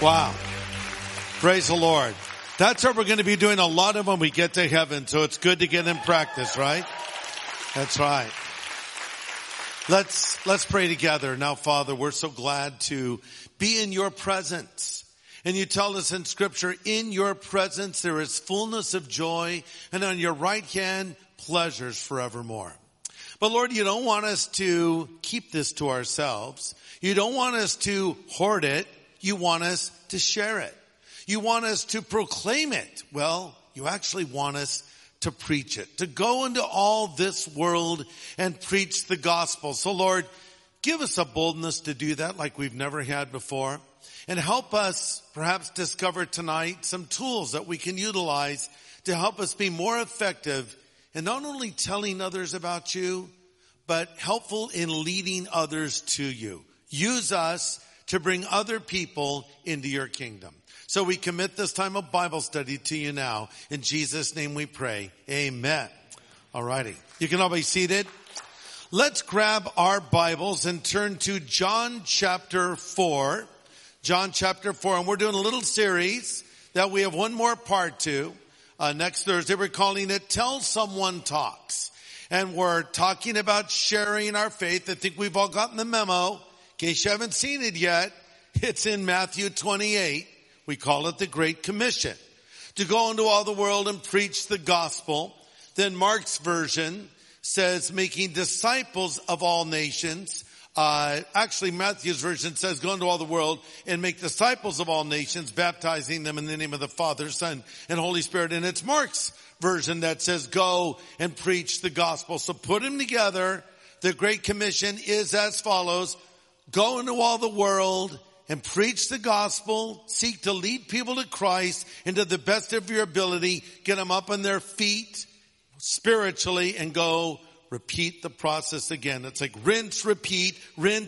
Wow. Praise the Lord. That's what we're going to be doing a lot of when we get to heaven. So it's good to get in practice, right? That's right. Let's pray together. Now, Father, we're so glad to be in your presence. And you tell us in Scripture, in your presence there is fullness of joy, and on your right hand, pleasures forevermore. But Lord, you don't want us to keep this to ourselves. You don't want us to hoard it. You want us to share it. You want us to proclaim it. Well, you actually want us to preach it, to go into all this world and preach the gospel. So Lord, give us a boldness to do that like we've never had before. And help us perhaps discover tonight some tools that we can utilize to help us be more effective in not only telling others about you, but helpful in leading others to you. Use us to bring other people into your kingdom. So we commit this time of Bible study to you now. In Jesus' name we pray. Amen. All righty. You can all be seated. Let's grab our Bibles and turn to John chapter 4. John chapter 4. And we're doing a little series that we have one more part to. Next Thursday we're calling it Tell Someone Talks. And we're talking about sharing our faith. I think we've all gotten the memo. In case you haven't seen it yet, it's in Matthew 28. We call it the Great Commission. To go into all the world and preach the gospel. Then Mark's version says making disciples of all nations. Actually Matthew's version says go into all the world and make disciples of all nations, baptizing them in the name of the Father, Son, and Holy Spirit. And it's Mark's version that says go and preach the gospel. So put them together. The Great Commission is as follows. Go into all the world and preach the gospel. Seek to lead people to Christ into the best of your ability. Get them up on their feet spiritually and go repeat the process again. It's like rinse, repeat,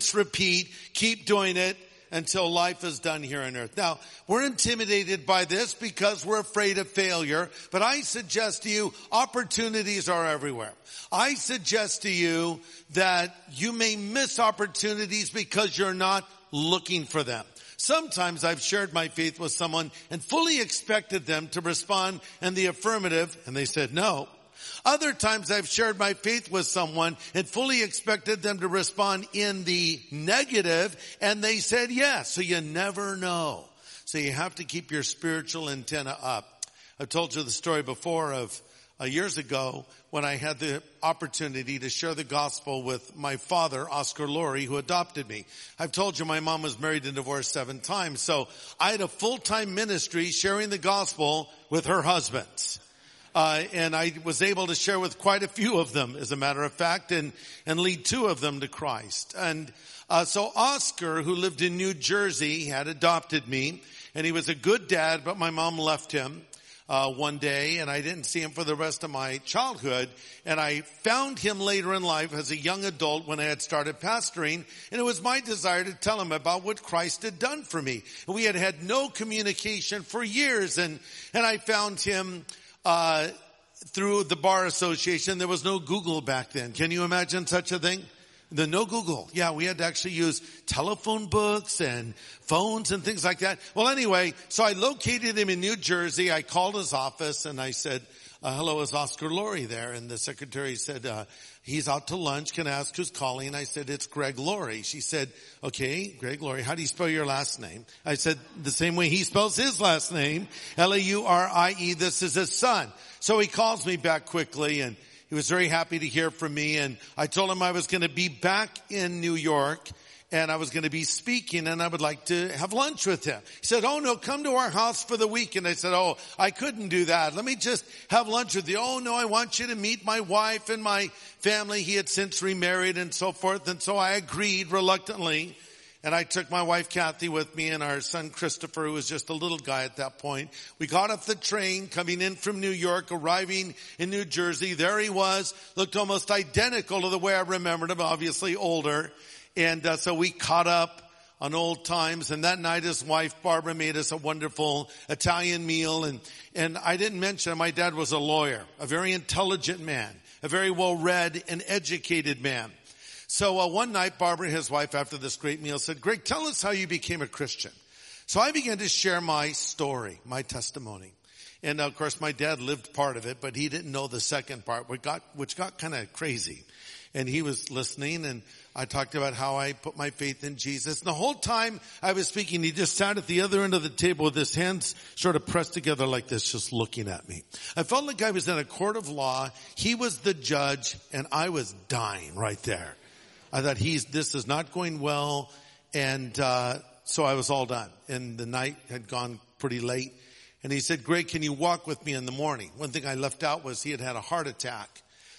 keep doing it until life is done here on earth. Now, we're intimidated by this because we're afraid of failure, but I suggest to you, opportunities are everywhere. I suggest to you that you may miss opportunities because you're not looking for them. Sometimes I've shared my faith with someone and fully expected them to respond in the affirmative, and they said no. Other times I've shared my faith with someone and fully expected them to respond in the negative, and they said yes. So you never know. So you have to keep your spiritual antenna up. I've told you the story before of years ago when I had the opportunity to share the gospel with my father, Oscar Laurie, who adopted me. I've told you my mom was married and divorced 7 times. So I had a full-time ministry sharing the gospel with her husbands. And I was able to share with quite a few of them, as a matter of fact, and lead 2 of them to Christ. And so Oscar, who lived in New Jersey, had adopted me, and he was a good dad, but my mom left him one day, and I didn't see him for the rest of my childhood. And I found him later in life as a young adult when I had started pastoring, and it was my desire to tell him about what Christ had done for me. And we had had no communication for years, and I found him through the bar association. There was no Google back then. Can you imagine such a thing? No Google. Yeah, we had to actually use telephone books and phones and things like that. Well, anyway, so I located him in New Jersey. I called his office and I said, hello, is Oscar Laurie there? And the secretary said, he's out to lunch. Can I ask who's calling? I said, it's Greg Laurie. She said, okay, Greg Laurie, how do you spell your last name? I said, the same way he spells his last name, Laurie. This is his son. So he calls me back quickly, and he was very happy to hear from me. And I told him I was going to be back in New York, and I was going to be speaking, and I would like to have lunch with him. He said, oh, no, come to our house for the week. And I said, oh, I couldn't do that. Let me just have lunch with you. Oh, no, I want you to meet my wife and my family. He had since remarried and so forth. And so I agreed reluctantly. And I took my wife Kathy with me and our son Christopher, who was just a little guy at that point. We got off the train coming in from New York, arriving in New Jersey. There he was, looked almost identical to the way I remembered him, obviously older. And so we caught up on old times. And that night his wife Barbara made us a wonderful Italian meal. And I didn't mention my dad was a lawyer, a very intelligent man, a very well-read and educated man. So one night, Barbara, his wife, after this great meal said, Greg, tell us how you became a Christian. So I began to share my story, my testimony. And of course my dad lived part of it, but he didn't know the second part, which got kind of crazy. And he was listening, and I talked about how I put my faith in Jesus. And the whole time I was speaking, he just sat at the other end of the table with his hands sort of pressed together like this, just looking at me. I felt like I was in a court of law. He was the judge, and I was dying right there. I thought, this is not going well. And so I was all done. And the night had gone pretty late. And he said, Greg, can you walk with me in the morning? One thing I left out was he had had a heart attack.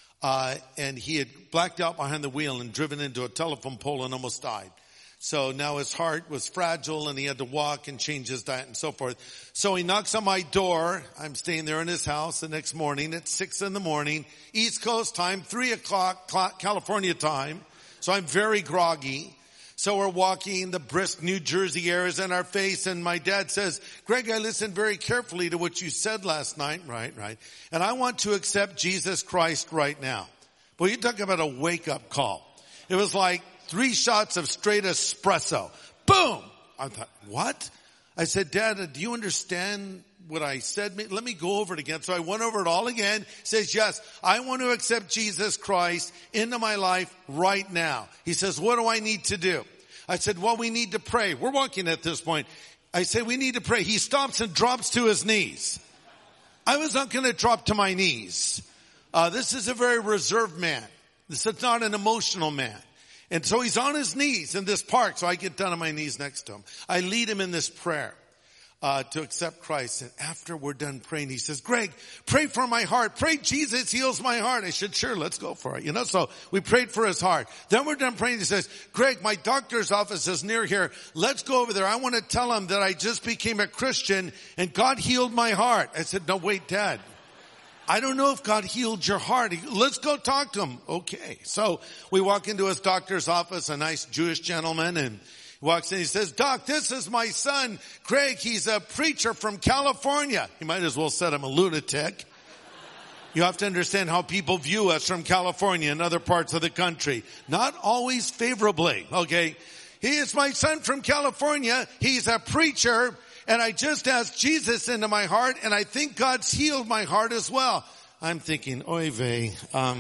And he had blacked out behind the wheel and driven into a telephone pole and almost died. So now his heart was fragile and he had to walk and change his diet and so forth. So he knocks on my door. I'm staying there in his house the next morning at 6 a.m, East Coast time, 3 o'clock California time. So I'm very groggy. So we're walking, the brisk New Jersey air is in our face, and my dad says, Greg, I listened very carefully to what you said last night. Right. And I want to accept Jesus Christ right now. Well, you talk about a wake-up call. It was like 3 shots of straight espresso. Boom! I thought, what? I said, Dad, do you understand what I said? Let me go over it again. So I went over it all again. He says, yes, I want to accept Jesus Christ into my life right now. He says, what do I need to do? I said, well, we need to pray. We're walking at this point. I said, we need to pray. He stops and drops to his knees. I was not going to drop to my knees. This is a very reserved man. This is not an emotional man. And so he's on his knees in this park. So I get down on my knees next to him. I lead him in this prayer. To accept Christ. And after we're done praying, he says, Greg, pray for my heart. Pray Jesus heals my heart. I said, sure, let's go for it. So we prayed for his heart. Then we're done praying. He says, Greg, my doctor's office is near here. Let's go over there. I want to tell him that I just became a Christian and God healed my heart. I said, no, wait, Dad. I don't know if God healed your heart. Let's go talk to him. Okay. So we walk into his doctor's office, a nice Jewish gentleman, and he walks in, he says, Doc, this is my son, Greg. He's a preacher from California. You might as well set him a lunatic. You have to understand how people view us from California and other parts of the country. Not always favorably, okay? He is my son from California. He's a preacher, and I just asked Jesus into my heart, and I think God's healed my heart as well. I'm thinking, oy vey.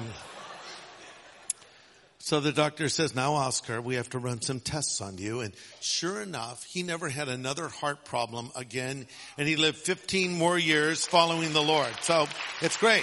So the doctor says, now Oscar, we have to run some tests on you. And sure enough, he never had another heart problem again. And he lived 15 more years following the Lord. So it's great.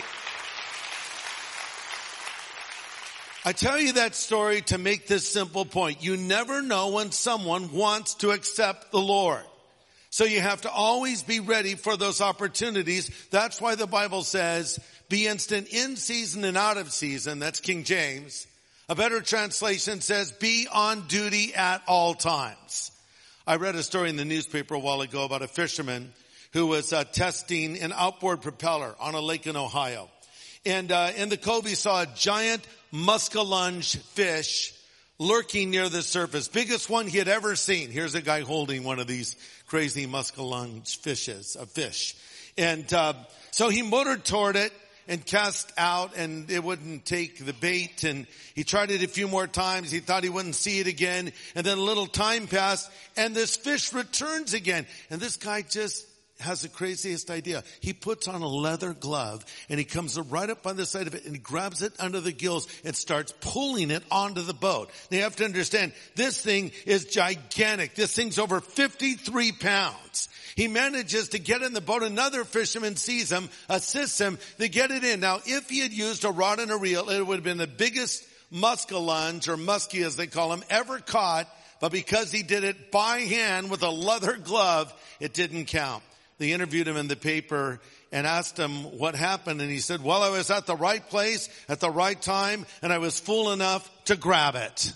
I tell you that story to make this simple point. You never know when someone wants to accept the Lord. So you have to always be ready for those opportunities. That's why the Bible says, be instant in season and out of season. That's King James. A better translation says, be on duty at all times. I read a story in the newspaper a while ago about a fisherman who was testing an outboard propeller on a lake in Ohio. And in the cove, he saw a giant muskellunge fish lurking near the surface. Biggest one he had ever seen. Here's a guy holding one of these crazy muskellunge fish. And so he motored toward it and cast out, and it wouldn't take the bait, and he tried it a few more times. He thought he wouldn't see it again, and then a little time passed, and this fish returns again. And this guy just has the craziest idea. He puts on a leather glove, and he comes right up on the side of it, and he grabs it under the gills and starts pulling it onto the boat. Now you have to understand, this thing is gigantic. This thing's over 53 pounds. He manages to get in the boat. Another fisherman sees him, assists him to get it in. Now, if he had used a rod and a reel, it would have been the biggest muskellunge, or muskie as they call him, ever caught. But because he did it by hand with a leather glove, it didn't count. They interviewed him in the paper and asked him what happened. And he said, well, I was at the right place at the right time, and I was fool enough to grab it.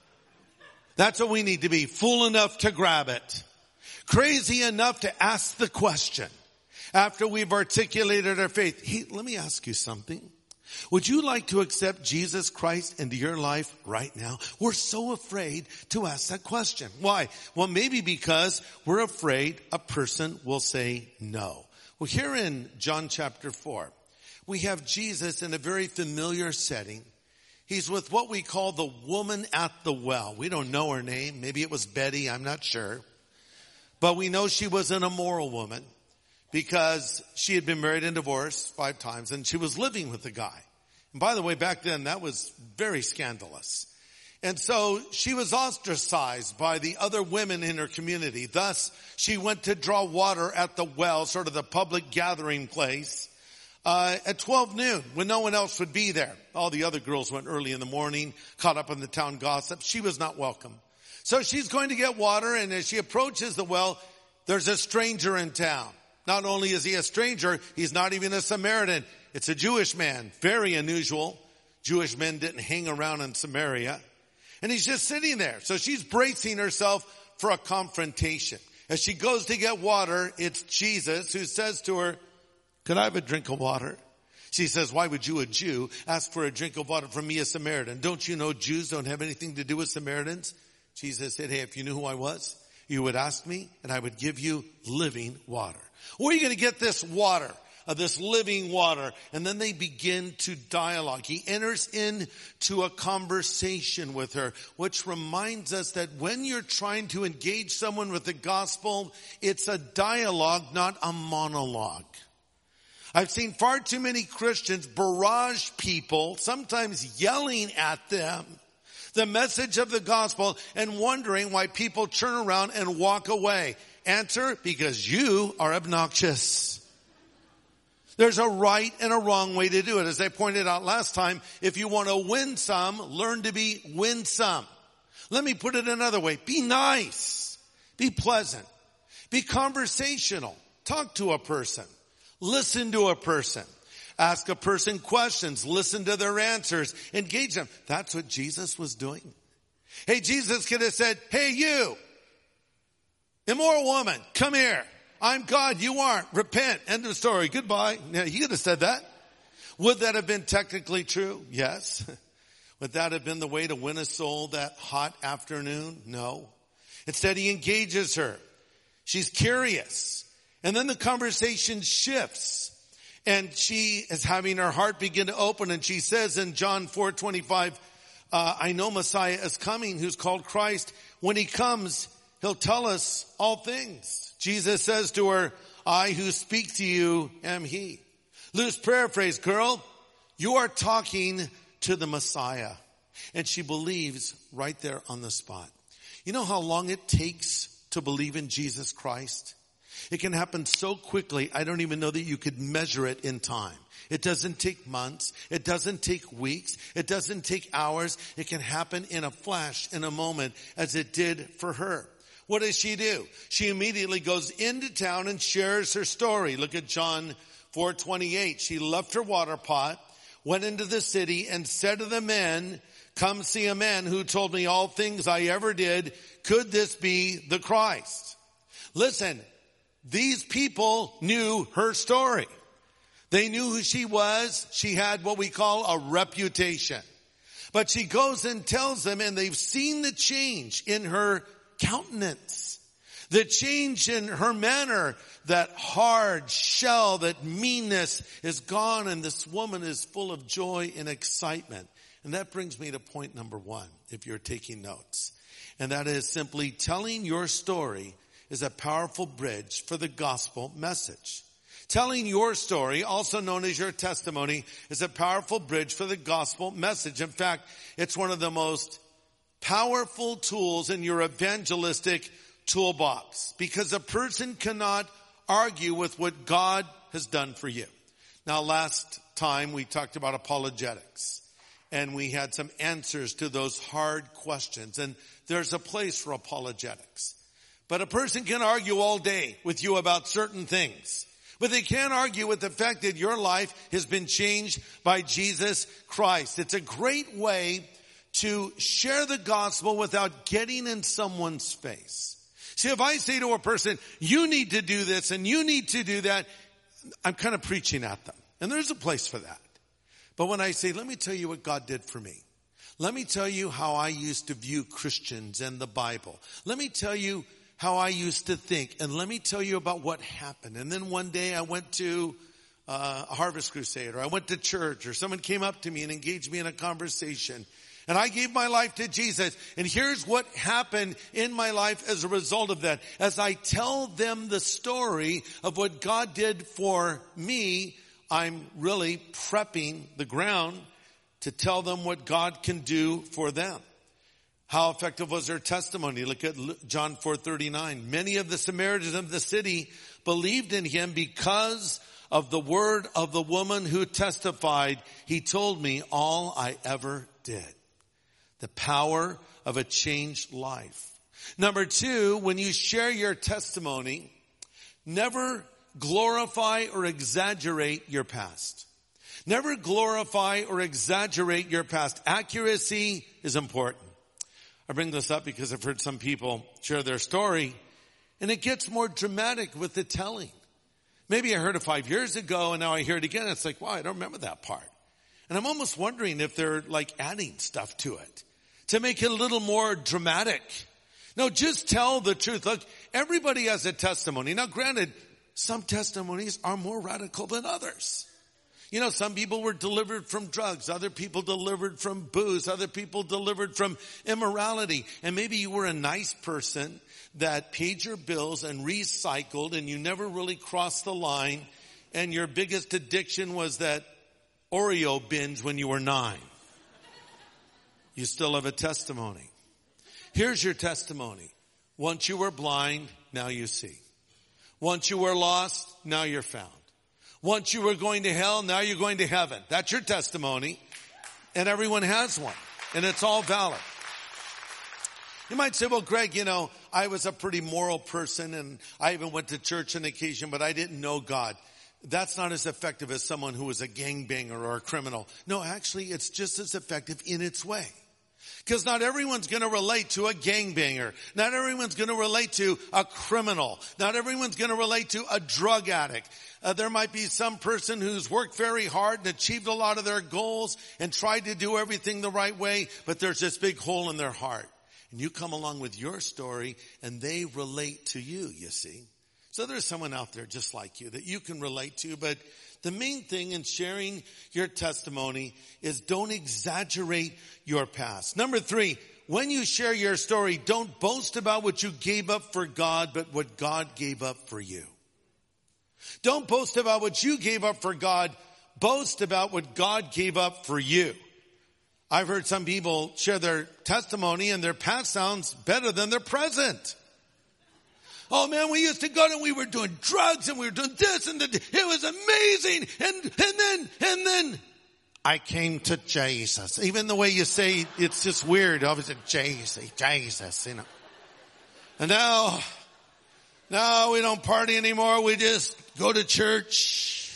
That's what we need to be, fool enough to grab it. Crazy enough to ask the question after we've articulated our faith. Hey, let me ask you something. Would you like to accept Jesus Christ into your life right now? We're so afraid to ask that question. Why? Well, maybe because we're afraid a person will say no. Well, here in John chapter 4, we have Jesus in a very familiar setting. He's with what we call the woman at the well. We don't know her name. Maybe it was Betty. I'm not sure. But we know she was an immoral woman because she had been married and divorced 5 times and she was living with the guy. And by the way, back then that was very scandalous. And so she was ostracized by the other women in her community. Thus, she went to draw water at the well, sort of the public gathering place, at 12 noon when no one else would be there. All the other girls went early in the morning, caught up in the town gossip. She was not welcome. So she's going to get water, and as she approaches the well, there's a stranger in town. Not only is he a stranger, he's not even a Samaritan. It's a Jewish man. Very unusual. Jewish men didn't hang around in Samaria. And he's just sitting there. So she's bracing herself for a confrontation. As she goes to get water, it's Jesus who says to her, "Could I have a drink of water?" She says, "Why would you, a Jew, ask for a drink of water from me, a Samaritan? Don't you know Jews don't have anything to do with Samaritans?" Jesus said, "Hey, if you knew who I was, you would ask me and I would give you living water." Where are you going to get this water? This living water. And then they begin to dialogue. He enters into a conversation with her, which reminds us that when you're trying to engage someone with the gospel, it's a dialogue, not a monologue. I've seen far too many Christians barrage people, sometimes yelling at them, the message of the gospel, and wondering why people turn around and walk away. Answer: because you are obnoxious. There's a right and a wrong way to do it. As I pointed out last time, if you want to win some, learn to be winsome. Let me put it another way. Be nice. Be pleasant. Be conversational. Talk to a person. Listen to a person. Ask a person questions. Listen to their answers. Engage them. That's what Jesus was doing. Hey, Jesus could have said, "Hey, you, immoral woman, come here. I'm God, you aren't. Repent." End of story. Goodbye. Yeah, he could have said that. Would that have been technically true? Yes. Would that have been the way to win a soul that hot afternoon? No. Instead, he engages her. She's curious. And then the conversation shifts. And she is having her heart begin to open. And she says in John 4:25, "I know Messiah is coming, who's called Christ. When he comes, he'll tell us all things." Jesus says to her, "I who speak to you am he." Loose paraphrase, girl, you are talking to the Messiah. And she believes right there on the spot. You know how long it takes to believe in Jesus Christ? It can happen so quickly, I don't even know that you could measure it in time. It doesn't take months. It doesn't take weeks. It doesn't take hours. It can happen in a flash, in a moment, as it did for her. What does she do? She immediately goes into town and shares her story. Look at John 4:28. She left her water pot, went into the city, and said to the men, "Come see a man who told me all things I ever did. Could this be the Christ?" Listen, these people knew her story. They knew who she was. She had what we call a reputation. But she goes and tells them, and they've seen the change in her countenance, the change in her manner. That hard shell, that meanness is gone, and this woman is full of joy and excitement. And that brings me to point number 1, if you're taking notes. And that is simply telling your story is a powerful bridge for the gospel message. Telling your story, also known as your testimony, is a powerful bridge for the gospel message. In fact, it's one of the most powerful tools in your evangelistic toolbox, because a person cannot argue with what God has done for you. Now, last time we talked about apologetics, and we had some answers to those hard questions, and there's a place for apologetics. But a person can argue all day with you about certain things, but they can't argue with the fact that your life has been changed by Jesus Christ. It's a great way to share the gospel without getting in someone's face. See, if I say to a person, "You need to do this and you need to do that," I'm kind of preaching at them. And there's a place for that. But when I say, "Let me tell you what God did for me. Let me tell you how I used to view Christians and the Bible. Let me tell you how I used to think. And let me tell you about what happened. And then one day I went to a Harvest Crusade, or I went to church, or someone came up to me and engaged me in a conversation. And I gave my life to Jesus. And here's what happened in my life as a result of that. As I tell them the story of what God did for me, I'm really prepping the ground to tell them what God can do for them. How effective was their testimony? Look at John 4:39. Many of the Samaritans of the city believed in him because of the word of the woman who testified, he told me all I ever did. The power of a changed life. Number 2, when you share your testimony, never glorify or exaggerate your past. Never glorify or exaggerate your past. Accuracy is important. I bring this up because I've heard some people share their story, and it gets more dramatic with the telling. Maybe I heard it 5 years ago, and now I hear it again. It's like, wow, I don't remember that part. And I'm almost wondering if they're like adding stuff to it to make it a little more dramatic. No, just tell the truth. Look, everybody has a testimony. Now, granted, some testimonies are more radical than others. You know, some people were delivered from drugs. Other people delivered from booze. Other people delivered from immorality. And maybe you were a nice person that paid your bills and recycled, and you never really crossed the line. And your biggest addiction was that Oreo binge when you were 9. You still have a testimony. Here's your testimony. Once you were blind, now you see. Once you were lost, now you're found. Once you were going to hell, now you're going to heaven. That's your testimony. And everyone has one. And it's all valid. You might say, well, Greg, you know, I was a pretty moral person and I even went to church on occasion, but I didn't know God. That's not as effective as someone who was a gangbanger or a criminal. No, actually, it's just as effective in its way. Because not everyone's going to relate to a gangbanger. Not everyone's going to relate to a criminal. Not everyone's going to relate to a drug addict. There might be some person who's worked very hard and achieved a lot of their goals and tried to do everything the right way, but there's this big hole in their heart. And you come along with your story and they relate to you, you see. So there's someone out there just like you that you can relate to, but the main thing in sharing your testimony is don't exaggerate your past. Number 3, when you share your story, don't boast about what you gave up for God, but what God gave up for you. Don't boast about what you gave up for God. Boast about what God gave up for you. I've heard some people share their testimony and their past sounds better than their present. Oh man, we used to go and we were doing drugs and we were doing this and that. It was amazing. And then I came to Jesus. Even the way you say it's just weird. Obviously, Jesus, you know. And now we don't party anymore. We just go to church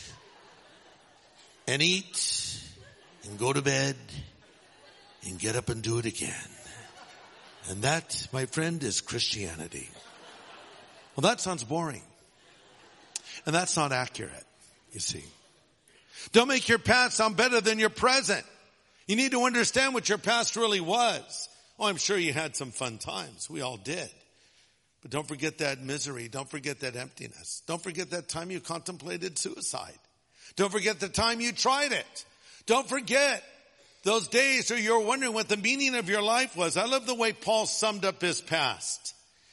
and eat and go to bed and get up and do it again. And that, my friend, is Christianity. Well, that sounds boring. And that's not accurate, you see. Don't make your past sound better than your present. You need to understand what your past really was. Oh, I'm sure you had some fun times. We all did. But don't forget that misery. Don't forget that emptiness. Don't forget that time you contemplated suicide. Don't forget the time you tried it. Don't forget those days where you're wondering what the meaning of your life was. I love the way Paul summed up his past.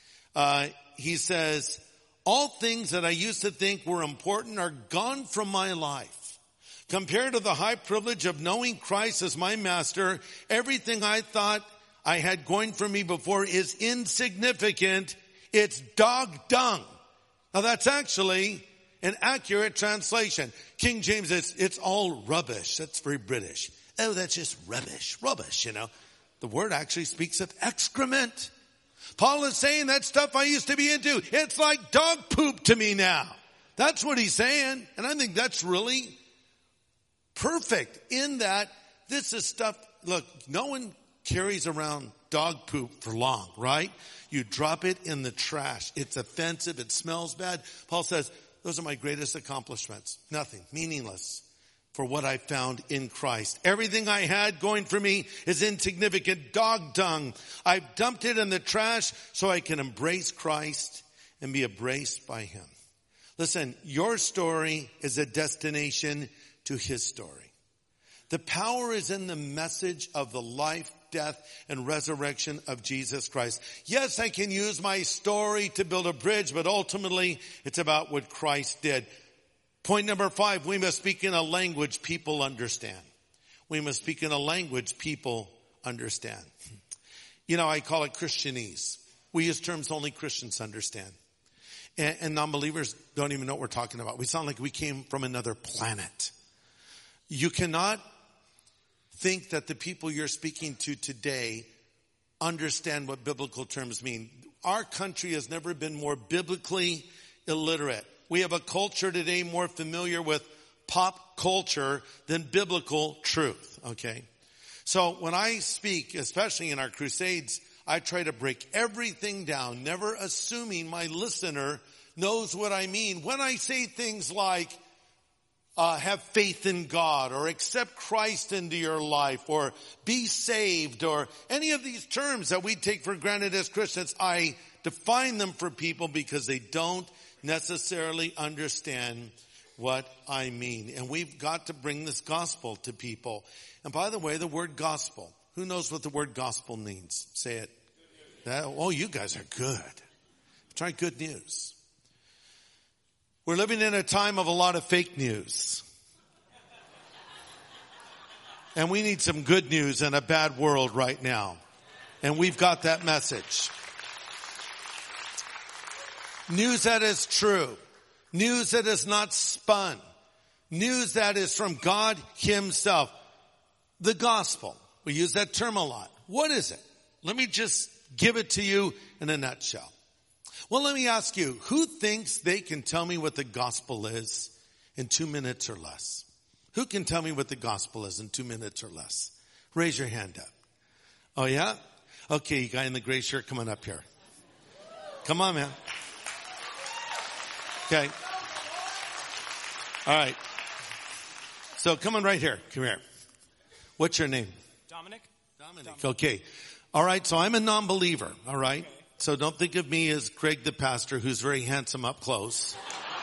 He says, all things that I used to think were important are gone from my life. Compared to the high privilege of knowing Christ as my master, everything I thought I had going for me before is insignificant. It's dog dung. Now that's actually an accurate translation. King James, it's all rubbish. That's very British. Oh, that's just rubbish, you know. The word actually speaks of excrement. Paul is saying that stuff I used to be into, it's like dog poop to me now. That's what he's saying. And I think that's really perfect in that this is stuff, look, no one carries around dog poop for long, right? You drop it in the trash. It's offensive. It smells bad. Paul says, those are my greatest accomplishments. Nothing, meaningless for what I found in Christ. Everything I had going for me is insignificant dog dung. I've dumped it in the trash so I can embrace Christ and be embraced by him. Listen, your story is a destination to his story. The power is in the message of the life, death, and resurrection of Jesus Christ. Yes, I can use my story to build a bridge, but ultimately it's about what Christ did. Point number 5, we must speak in a language people understand. We must speak in a language people understand. You know, I call it Christianese. We use terms only Christians understand. And non-believers don't even know what we're talking about. We sound like we came from another planet. You cannot think that the people you're speaking to today understand what biblical terms mean. Our country has never been more biblically illiterate. We have a culture today more familiar with pop culture than biblical truth, okay? So when I speak, especially in our crusades, I try to break everything down, never assuming my listener knows what I mean. When I say things like, have faith in God, or accept Christ into your life, or be saved, or any of these terms that we take for granted as Christians, I define them for people because they don't necessarily understand what I mean. And we've got to bring this gospel to people. And by the way, the word gospel, who knows what the word gospel means? Say it. Oh, you guys are good. Try good news. We're living in a time of a lot of fake news. And we need some good news in a bad world right now. And we've got that message. News that is true. News that is not spun. News that is from God Himself. The gospel. We use that term a lot. What is it? Let me just give it to you in a nutshell. Well, let me ask you, who thinks they can tell me what the gospel is in 2 minutes or less? Who can tell me what the gospel is in 2 minutes or less? Raise your hand up. Oh, yeah? Okay, you guy in the gray shirt, come on up here. Come on, man. Okay. All right. So come on right here. Come here. What's your name? Dominic. Okay. All right. So I'm a non-believer. All right. So don't think of me as Craig the pastor, who's very handsome up close.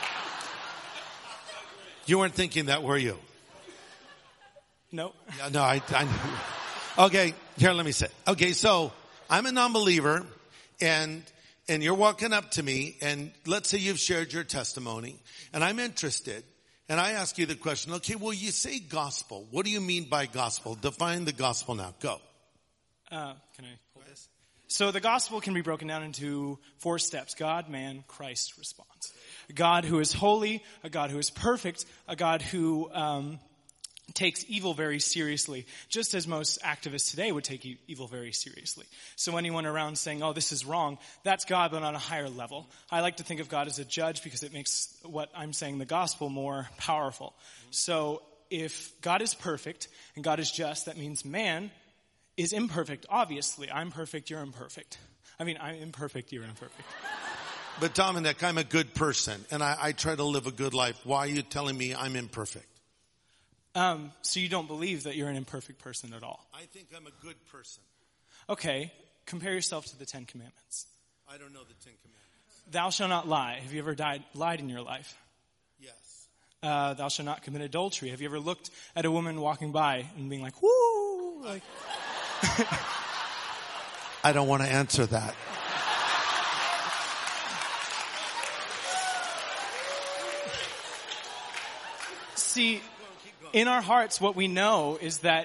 You weren't thinking that, were you? No. No, I okay. Here, let me say. Okay. So I'm a non-believer, and you're walking up to me, and let's say you've shared your testimony, and I'm interested, and I ask you the question, okay, well, you say gospel. What do you mean by gospel? Define the gospel now. Go. Can I pull this? So the gospel can be broken down into 4 steps. God, man, Christ response. A God who is holy, a God who is perfect, a God who takes evil very seriously, just as most activists today would take evil very seriously. So anyone around saying, oh, this is wrong, that's God, but on a higher level. I like to think of God as a judge because it makes what I'm saying, the gospel, more powerful. So if God is perfect and God is just, that means man is imperfect. Obviously, I'm perfect, you're imperfect. I mean, I'm imperfect, you're imperfect. But Dominic, I'm a good person, and I try to live a good life. Why are you telling me I'm imperfect? So you don't believe that you're an imperfect person at all? I think I'm a good person. Okay, compare yourself to the 10 Commandments. I don't know the 10 Commandments. Thou shalt not lie. Have you ever lied in your life? Yes. Thou shalt not commit adultery. Have you ever looked at a woman walking by and being like, whoo? Like, I don't want to answer that. See, in our hearts, what we know is that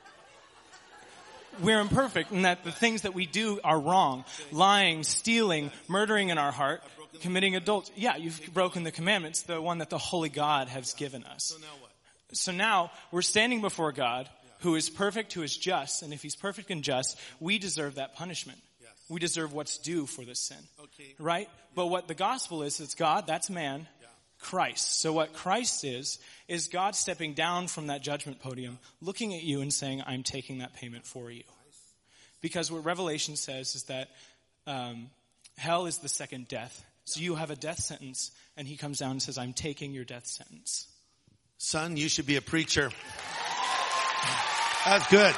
we're imperfect and that the things that we do are wrong. Lying, stealing, murdering in our heart, committing adultery. Yeah, you've broken the commandments, the one that the Holy God has given us. So now what? So now we're standing before God, who is perfect, who is just. And if He's perfect and just, we deserve that punishment. Yes. We deserve what's due for this sin. Okay. Right? But what the gospel is, it's God, that's man, Christ. So what Christ is God stepping down from that judgment podium, looking at you and saying, I'm taking that payment for you. Because what Revelation says is that hell is the second death. So you have a death sentence, and He comes down and says, I'm taking your death sentence. Son, you should be a preacher. That's good.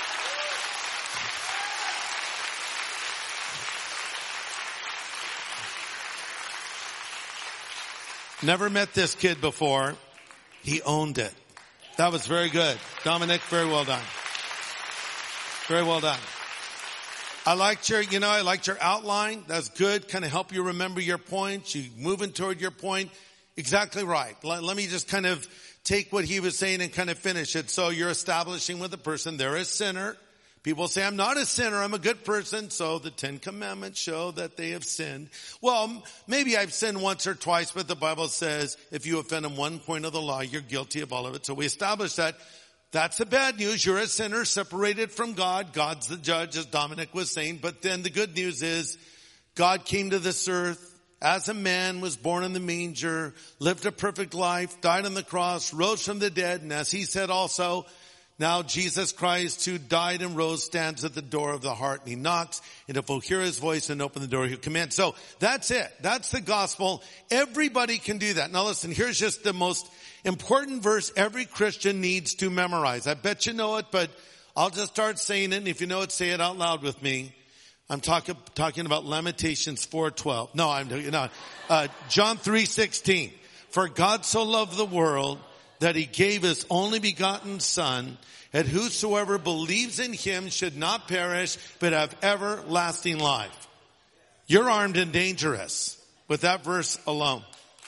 Never met this kid before. He owned it. That was very good. Dominic, very well done. Very well done. I liked your outline. That's good. Kind of help you remember your points. You moving toward your point. Exactly right. Let me just kind of take what he was saying and kind of finish it. So you're establishing with a person, they're a sinner. People say, I'm not a sinner, I'm a good person. So the 10 Commandments show that they have sinned. Well, maybe I've sinned once or twice, but the Bible says if you offend on one point of the law, you're guilty of all of it. So we established that. That's the bad news. You're a sinner separated from God. God's the judge, as Dominic was saying. But then the good news is God came to this earth as a man, was born in the manger, lived a perfect life, died on the cross, rose from the dead. And as he said also, now Jesus Christ, who died and rose, stands at the door of the heart, and he knocks, and if we'll hear his voice and open the door, he'll come in. So that's it. That's the gospel. Everybody can do that. Now listen, here's just the most important verse every Christian needs to memorize. I bet you know it, but I'll just start saying it, and if you know it, say it out loud with me. I'm talking about Lamentations 4:12. No, I'm not. John 3:16. For God so loved the world that he gave his only begotten Son, that whosoever believes in him should not perish, but have everlasting life. You're armed and dangerous with that verse alone.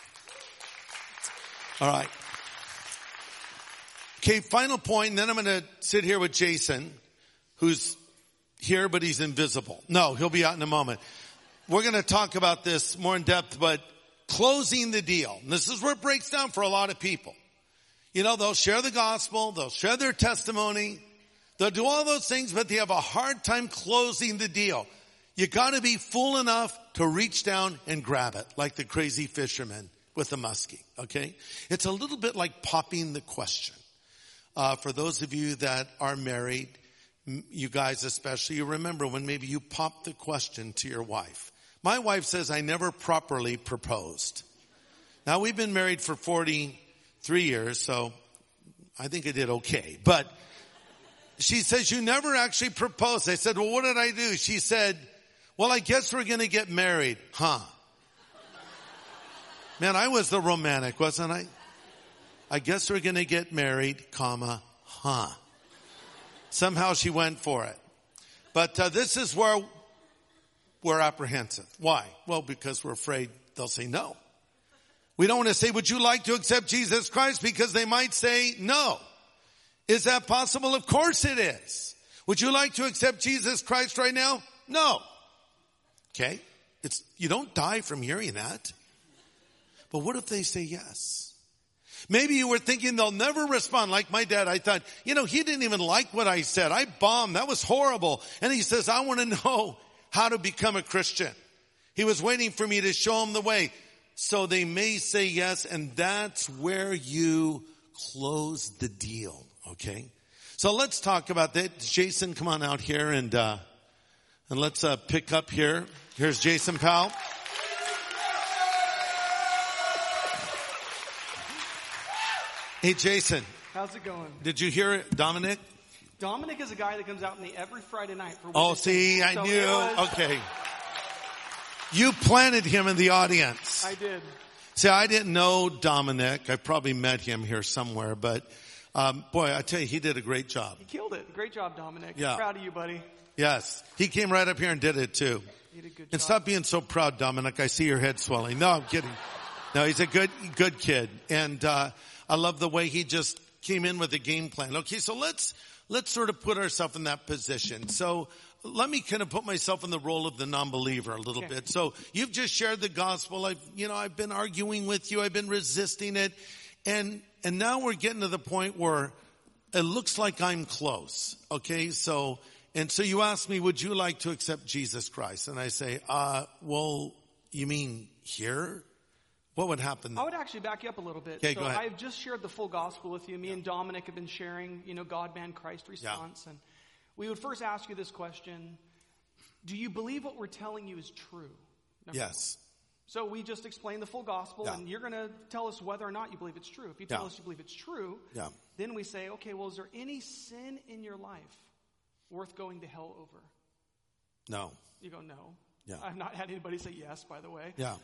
All right. Okay, final point, and then I'm going to sit here with Jason, who's here, but he's invisible. No, he'll be out in a moment. We're going to talk about this more in depth, but closing the deal. And this is where it breaks down for a lot of people. You know, they'll share the gospel, they'll share their testimony, they'll do all those things, but they have a hard time closing the deal. You got to be fool enough to reach down and grab it, like the crazy fisherman with the muskie, okay? It's a little bit like popping the question. For those of you that are married, you guys especially, you remember when maybe you popped the question to your wife. My wife says I never properly proposed. Now we've been married for 43 years, so I think I did okay. But she says, you never actually proposed. I said, well, what did I do? She said, well, I guess we're going to get married. Huh? Man, I was the romantic, wasn't I? I guess we're going to get married, comma, huh? Somehow she went for it. But this is where we're apprehensive. Why? Well, because we're afraid they'll say no. We don't want to say, would you like to accept Jesus Christ? Because they might say no. Is that possible? Of course it is. Would you like to accept Jesus Christ right now? No. Okay. You don't die from hearing that. But what if they say yes? Maybe you were thinking they'll never respond. Like my dad, I thought, he didn't even like what I said. I bombed. That was horrible. And he says, I want to know how to become a Christian. He was waiting for me to show him the way. So they may say yes, and that's where you close the deal, okay? So let's talk about that. Jason, come on out here and let's pick up here. Here's Jason Powell. Hey, Jason. How's it going? Did you hear it, Dominic? Dominic is a guy that comes out with me every Friday night. I knew. Okay. You planted him in the audience. I did. See, I didn't know Dominic. I probably met him here somewhere, but boy, I tell you, he did a great job. He killed it. Great job, Dominic. Yeah. Proud of you, buddy. Yes. He came right up here and did it too. He did a good job. And stop being so proud, Dominic. I see your head swelling. No, I'm kidding. No, he's a good kid. And I love the way he just came in with a game plan. Okay, so let's sort of put ourselves in that position. So let me kind of put myself in the role of the non-believer a little bit. So you've just shared the gospel. I've been arguing with you. I've been resisting it. And now we're getting to the point where it looks like I'm close. Okay, so you ask me, would you like to accept Jesus Christ? And I say, well, you mean here? What would happen? I would actually back you up a little bit. Okay, go ahead. I've just shared the full gospel with you. Me and Dominic have been sharing, God, man, Christ response. Yeah. And we would first ask you this question. Do you believe what we're telling you is true? Yes. So we just explained the full gospel, and you're going to tell us whether or not you believe it's true. If you tell us you believe it's true, then we say, okay, well, is there any sin in your life worth going to hell over? No. You go, no. Yeah. I've not had anybody say yes, by the way. Yeah.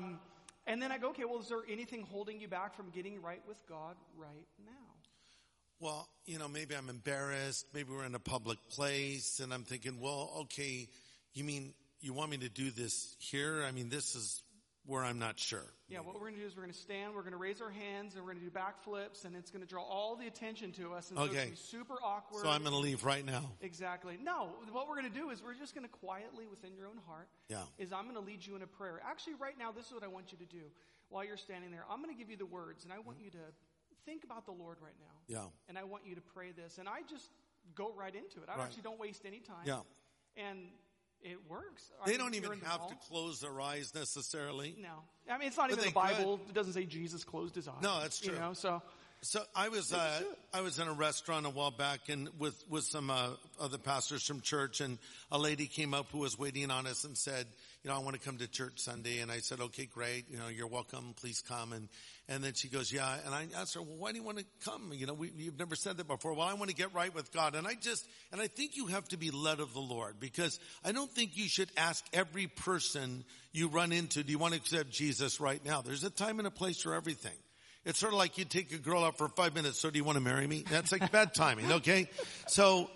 And then I go, okay, well, is there anything holding you back from getting right with God right now? well, maybe I'm embarrassed. Maybe we're in a public place. And I'm thinking, well, okay, you mean you want me to do this here? I mean, this is where I'm not sure. Yeah, what we're going to do is we're going to stand, we're going to raise our hands, and we're going to do backflips, and it's going to draw all the attention to us. And so it's going to be super awkward. So I'm going to leave right now. Exactly. No, what we're going to do is we're just going to quietly, within your own heart, is I'm going to lead you in a prayer. Actually, right now, this is what I want you to do. While you're standing there, I'm going to give you the words, and I want you to think about the Lord right now. Yeah. And I want you to pray this. And I just go right into it. I actually don't waste any time. Yeah. And it works. They don't even have to close their eyes necessarily. No. I mean, it's not even in the Bible. It doesn't say Jesus closed his eyes. No, that's true. So I was in a restaurant a while back and with some other pastors from church, and a lady came up who was waiting on us and said, I want to come to church Sunday. And I said, okay, great. You're welcome. Please come. And then she goes, yeah. And I asked her, well, why do you want to come? You've never said that before. Well, I want to get right with God. And I think you have to be led of the Lord, because I don't think you should ask every person you run into, do you want to accept Jesus right now? There's a time and a place for everything. It's sort of like you take a girl out for 5 minutes. So do you want to marry me? That's like bad timing. Okay. So,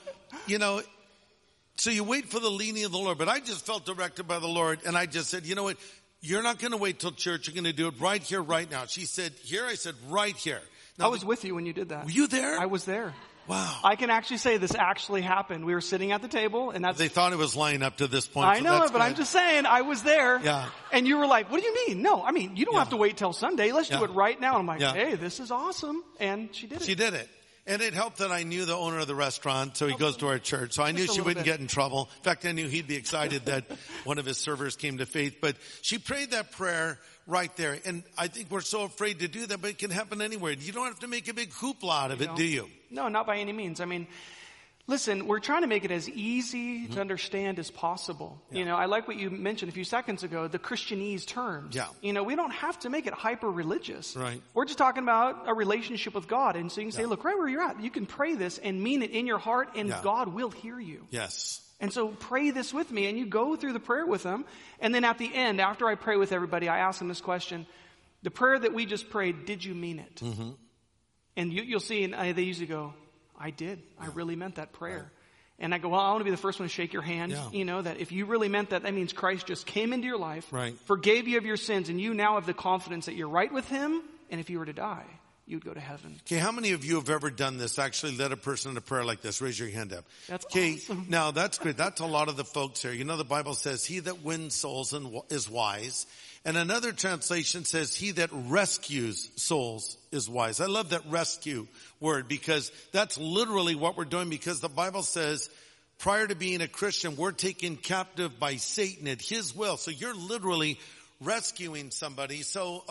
so you wait for the leading of the Lord, but I just felt directed by the Lord. And I just said, you know what? You're not going to wait till church. You're going to do it right here, right now. She said, here. I said, right here. Now, I was with you when you did that. Were you there? I was there. Wow. I can actually say this actually happened. We were sitting at the table, and they thought it was lying up to this point. I know it, but I'm just saying I was there. Yeah. And you were like, what do you mean? No, I mean, you don't have to wait till Sunday. Let's do it right now. And I'm like, hey, this is awesome. And she did it. She did it. And it helped that I knew the owner of the restaurant, so he goes to our church. So I knew she wouldn't get in trouble. In fact, I knew he'd be excited that one of his servers came to faith. But she prayed that prayer right there. And I think we're so afraid to do that, but it can happen anywhere. You don't have to make a big hoopla out of it, do you? No, not by any means. I mean, listen, we're trying to make it as easy to understand as possible. Yeah. I like what you mentioned a few seconds ago, the Christianese terms. Yeah. We don't have to make it hyper-religious. Right. We're just talking about a relationship with God. And so you can say, look, right where you're at, you can pray this and mean it in your heart, and God will hear you. Yes. And so pray this with me, and you go through the prayer with them. And then at the end, after I pray with everybody, I ask them this question: the prayer that we just prayed, did you mean it? Mm-hmm. And you'll see, and they usually go, I did. I really meant that prayer. Right. And I go, well, I want to be the first one to shake your hand. Yeah. That if you really meant that, that means Christ just came into your life, right, forgave you of your sins, and you now have the confidence that you're right with him, and if you were to die, you'd go to heaven. Okay, how many of you have ever done this, actually led a person in a prayer like this? Raise your hand up. That's awesome. Now that's great. That's a lot of the folks here. The Bible says, he that wins souls is wise. And another translation says, he that rescues souls is wise. I love that rescue word, because that's literally what we're doing, because the Bible says prior to being a Christian, we're taken captive by Satan at his will. So you're literally rescuing somebody. So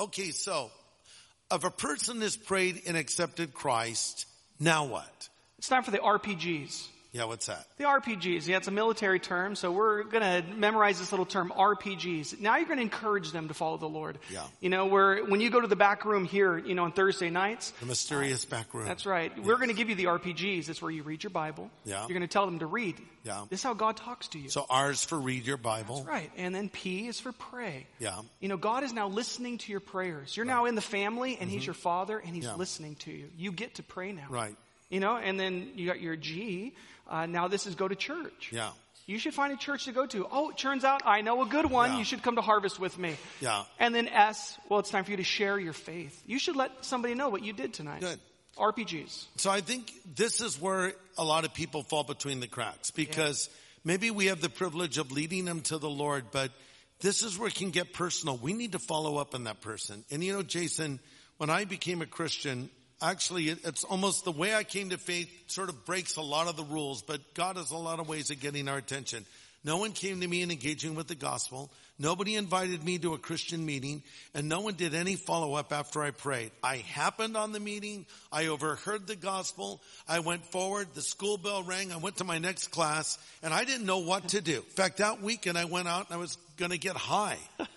if a person has prayed and accepted Christ, now what? It's time for the RPGs. Yeah, what's that? The RPGs. Yeah, it's a military term, so we're going to memorize this little term, RPGs. Now you're going to encourage them to follow the Lord. Yeah. When you go to the back room here, on Thursday nights. The mysterious back room. That's right. Yes. We're going to give you the RPGs. It's where you read your Bible. Yeah. You're going to tell them to read. Yeah. This is how God talks to you. So R's for read your Bible. That's right. And then P is for pray. Yeah. God is now listening to your prayers. You're now in the family, and He's your Father, and He's listening to you. You get to pray now. Right. And then you got your G. Now this is go to church. Yeah. You should find a church to go to. Oh, it turns out I know a good one. Yeah. You should come to Harvest with me. Yeah. And then S, well, it's time for you to share your faith. You should let somebody know what you did tonight. Good. RPGs. So I think this is where a lot of people fall between the cracks, because maybe we have the privilege of leading them to the Lord, but this is where it can get personal. We need to follow up on that person. And Jason, when I became a Christian, actually, it's almost the way I came to faith sort of breaks a lot of the rules, but God has a lot of ways of getting our attention. No one came to me and engaging with the gospel. Nobody invited me to a Christian meeting, and no one did any follow-up after I prayed. I happened on the meeting. I overheard the gospel. I went forward. The school bell rang. I went to my next class, and I didn't know what to do. In fact, that weekend I went out and I was going to get high.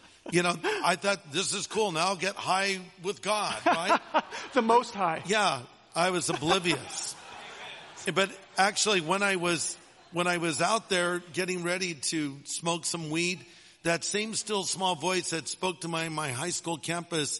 I thought, this is cool. Now I'll get high with God, right? The Most High. Yeah, I was oblivious. But actually, when I was out there getting ready to smoke some weed, that same still small voice that spoke to my high school campus,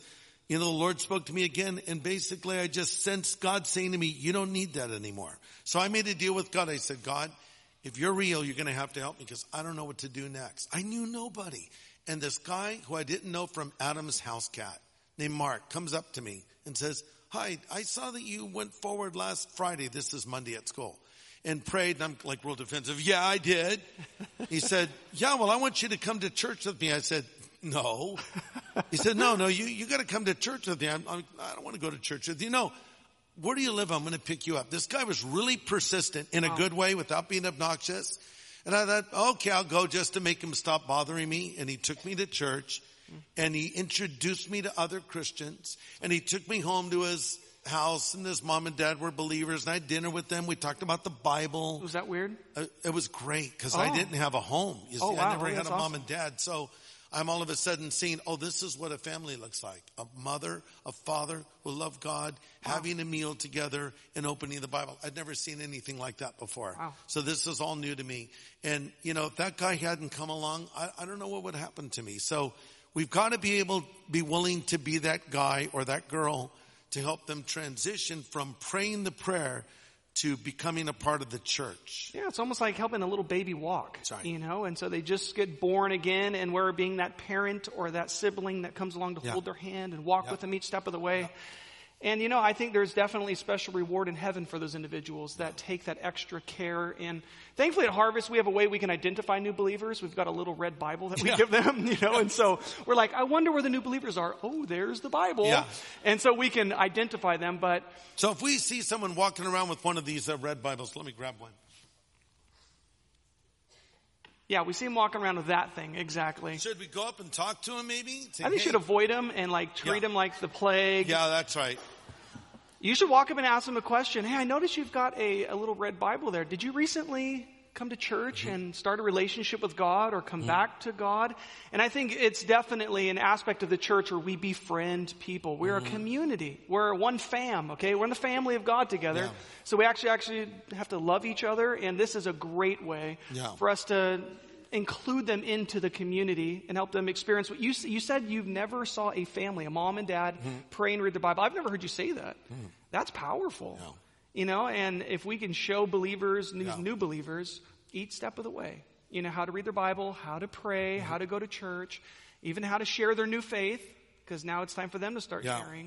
the Lord spoke to me again, and basically I just sensed God saying to me, you don't need that anymore. So I made a deal with God. I said, God, if you're real, you're going to have to help me because I don't know what to do next. I knew nobody. And this guy who I didn't know from Adam's house cat named Mark comes up to me and says, hi, I saw that you went forward last Friday. This is Monday at school. And prayed, and I'm like real defensive. Yeah, I did. He said, yeah, well, I want you to come to church with me. I said, no. He said, no, you got to come to church with me. I don't want to go to church with you. No, where do you live? I'm going to pick you up. This guy was really persistent in a good way without being obnoxious. And I thought, okay, I'll go just to make him stop bothering me. And he took me to church and he introduced me to other Christians and he took me home to his house, and his mom and dad were believers, and I had dinner with them. We talked about the Bible. Was that weird? It was great because I didn't have a home. You see, wow. I never had a mom and dad. So I'm all of a sudden seeing, this is what a family looks like. A mother, a father who love God, having a meal together and opening the Bible. I'd never seen anything like that before. Wow. So this is all new to me. And, if that guy hadn't come along, I don't know what would happen to me. So we've got to be willing to be that guy or that girl to help them transition from praying the prayer to becoming a part of the church. Yeah, it's almost like helping a little baby walk, That's right. And so they just get born again, and we're being that parent or that sibling that comes along to hold their hand and walk with them each step of the way. Yeah. And, I think there's definitely special reward in heaven for those individuals that take that extra care. And thankfully at Harvest, we have a way we can identify new believers. We've got a little red Bible that we give them, and so we're like, I wonder where the new believers are. Oh, there's the Bible. Yeah. And so we can identify them. But so if we see someone walking around with one of these red Bibles, let me grab one. yeah, we see them walking around with that thing. Exactly. Should we go up and talk to him maybe? Say, I think you should avoid them and treat them like the plague. Yeah, that's right. You should walk up and ask them a question. Hey, I noticed you've got a little red Bible there. Did you recently come to church and start a relationship with God or come back to God? And I think it's definitely an aspect of the church where we befriend people. We're a community. We're one fam, okay? We're in the family of God together. Yeah. So we actually have to love each other. And this is a great way for us to include them into the community and help them experience what you said. You never saw a family, a mom and dad pray and read the Bible. I've never heard you say that. That's powerful. No. And if we can show believers, new believers, each step of the way, how to read their Bible, how to pray, how to go to church, even how to share their new faith, because now it's time for them to start sharing.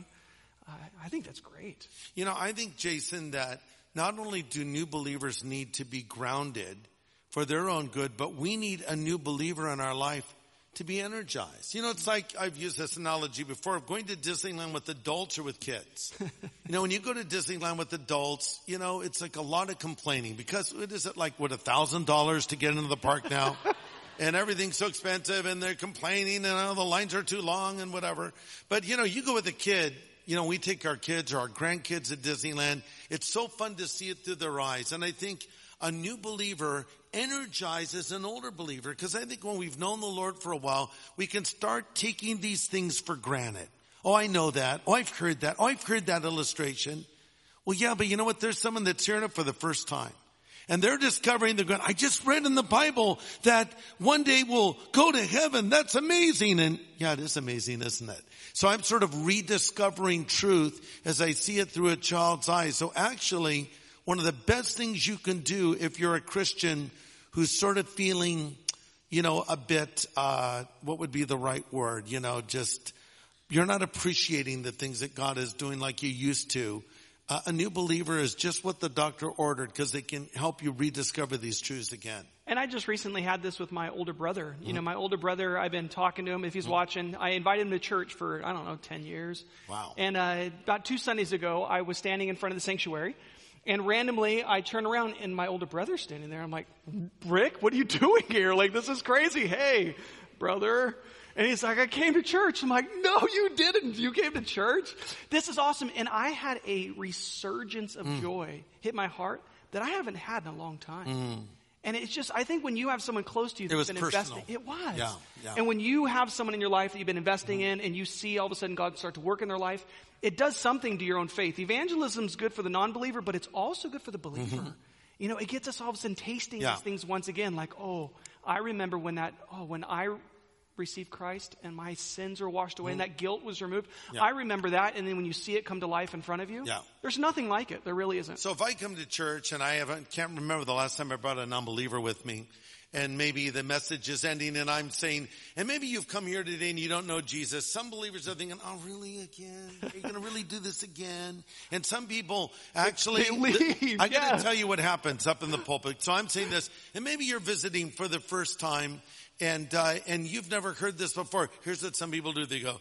I think that's great. I think, Jason, that not only do new believers need to be grounded for their own good, but we need a new believer in our life to be energized. It's like, I've used this analogy before, of going to Disneyland with adults or with kids. When you go to Disneyland with adults, it's like a lot of complaining because what is it like, $1,000 to get into the park now? And everything's so expensive and they're complaining and the lines are too long and whatever. But you go with a kid, we take our kids or our grandkids at Disneyland. It's so fun to see it through their eyes. And I think a new believer energizes an older believer, because I think when we've known the Lord for a while, we can start taking these things for granted. Oh, I know that. Oh, I've heard that. Oh, I've heard that illustration. Well, yeah, but you know what? There's someone that's hearing it for the first time. And they're discovering, they're going, I just read in the Bible that one day we'll go to heaven. That's amazing. And yeah, it is amazing, isn't it? So I'm sort of rediscovering truth as I see it through a child's eyes. So actually, one of the best things you can do if you're a Christian who's sort of feeling, a bit, what would be the right word? Just, you're not appreciating the things that God is doing like you used to. A new believer is just what the doctor ordered, because they can help you rediscover these truths again. And I just recently had this with my older brother. My older brother, I've been talking to him. If he's watching, I invited him to church for, 10 years. Wow. And about 2 Sundays ago, I was standing in front of the sanctuary. And randomly, I turn around and my older brother's standing there. I'm like, Rick, what are you doing here? This is crazy. Hey, brother. And he's like, I came to church. I'm like, no, you didn't. You came to church. This is awesome. And I had a resurgence of joy hit my heart that I haven't had in a long time. And it's just, I think when you have someone close to you that's been investing, it was. Yeah. And when you have someone in your life that you've been investing in and you see all of a sudden God start to work in their life, it does something to your own faith. Evangelism is good for the non-believer, but it's also good for the believer. It gets us all of a sudden tasting these things once again. Like, I remember when I received Christ and my sins were washed away and that guilt was removed. Yeah. I remember that. And then when you see it come to life in front of you, there's nothing like it. There really isn't. So if I come to church and can't remember the last time I brought a non-believer with me, and maybe the message is ending and I'm saying, and maybe you've come here today and you don't know Jesus. Some believers are thinking, oh, really again? Are you going to really do this again? And some people actually, I got to tell you what happens up in the pulpit. So I'm saying this, and maybe you're visiting for the first time and you've never heard this before. Here's what some people do. They go,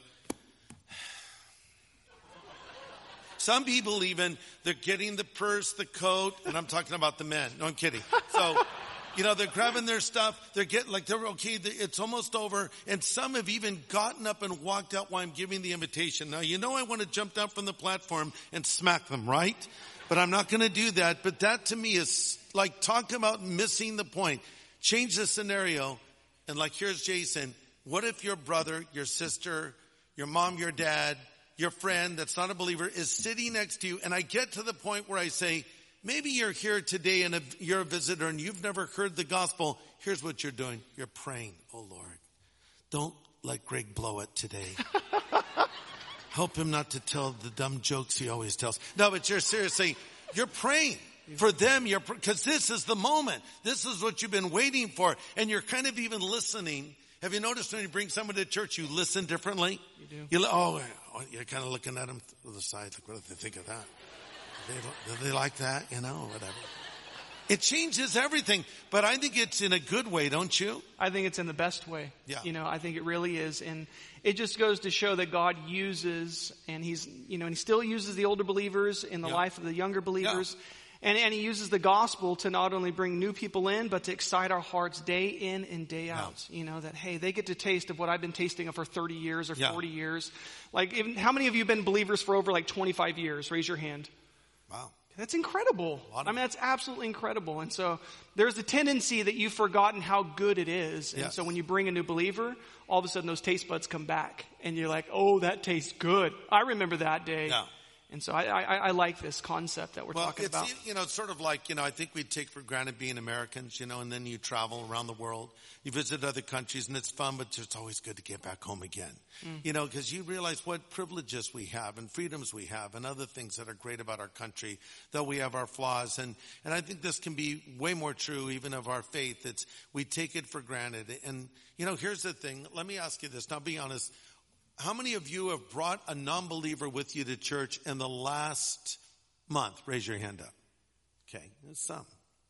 some people even, they're getting the purse, the coat, and I'm talking about the men. No, I'm kidding. So, they're grabbing their stuff. They're getting they're okay. It's almost over. And some have even gotten up and walked out while I'm giving the invitation. Now, I want to jump down from the platform and smack them, right? But I'm not going to do that. But that to me is talk about missing the point. Change the scenario. And here's Jason. What if your brother, your sister, your mom, your dad, your friend that's not a believer is sitting next to you? And I get to the point where I say, maybe you're here today and you're a visitor and you've never heard the gospel. Here's what you're doing. You're praying, oh Lord, don't let Greg blow it today. Help him not to tell the dumb jokes he always tells. No, but you're praying for them. Because this is the moment. This is what you've been waiting for. And you're kind of even listening. Have you noticed when you bring someone to church, you listen differently? You do. You're kind of looking at them to the side. What do they think of that? Do they like that? Whatever. It changes everything, but I think it's in a good way, don't you? I think it's in the best way. Yeah. I think it really is. And it just goes to show that God uses, and and he still uses the older believers in the life of the younger believers. Yeah. And he uses the gospel to not only bring new people in, but to excite our hearts day in and day out. That, hey, they get to taste of what I've been tasting of for 30 years or 40 years. How many of you have been believers for over 25 years? Raise your hand. Wow. That's incredible. That's absolutely incredible. And so there's the tendency that you've forgotten how good it is. And so when you bring a new believer, all of a sudden those taste buds come back. And you're like, oh, that tastes good. I remember that day. Yeah. And so I like this concept that we're talking about. It's sort of I think we take for granted being Americans, and then you travel around the world. You visit other countries and it's fun, but it's always good to get back home again. Because you realize what privileges we have and freedoms we have and other things that are great about our country, though we have our flaws. And I think this can be way more true even of our faith. We take it for granted. And, here's the thing. Let me ask you this. Now, be honest. How many of you have brought a non-believer with you to church in the last month? Raise your hand up. Okay, there's some.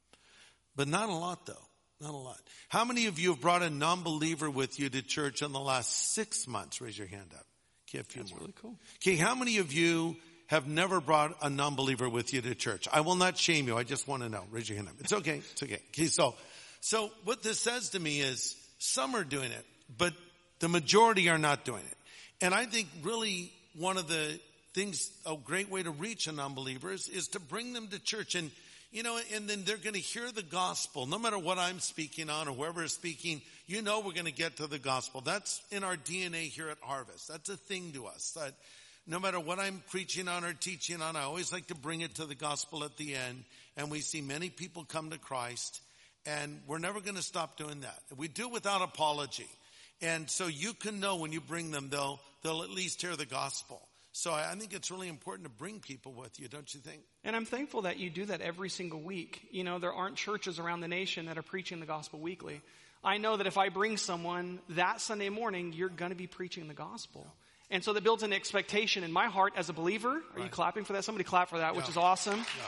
But not a lot, though. Not a lot. How many of you have brought a non-believer with you to church in the last 6 months? Raise your hand up. Okay, a few more. That's really cool. Okay, how many of you have never brought a non-believer with you to church? I will not shame you. I just want to know. Raise your hand up. It's okay. It's okay. Okay, so what this says to me is some are doing it, but the majority are not doing it. And I think really one of the things, a great way to reach a non-believer is to bring them to church. And, and then they're going to hear the gospel. No matter what I'm speaking on or whoever is speaking, we're going to get to the gospel. That's in our DNA here at Harvest. That's a thing to us. That no matter what I'm preaching on or teaching on, I always like to bring it to the gospel at the end. And we see many people come to Christ. And we're never going to stop doing that. We do it without apology. And so you can know when you bring them, they'll at least hear the gospel. So I think it's really important to bring people with you, don't you think? And I'm thankful that you do that every single week. There aren't churches around the nation that are preaching the gospel weekly. I know that if I bring someone that Sunday morning, you're going to be preaching the gospel. And so that builds an expectation in my heart as a believer. Are you clapping for that? Somebody clap for that, which is awesome. Yeah.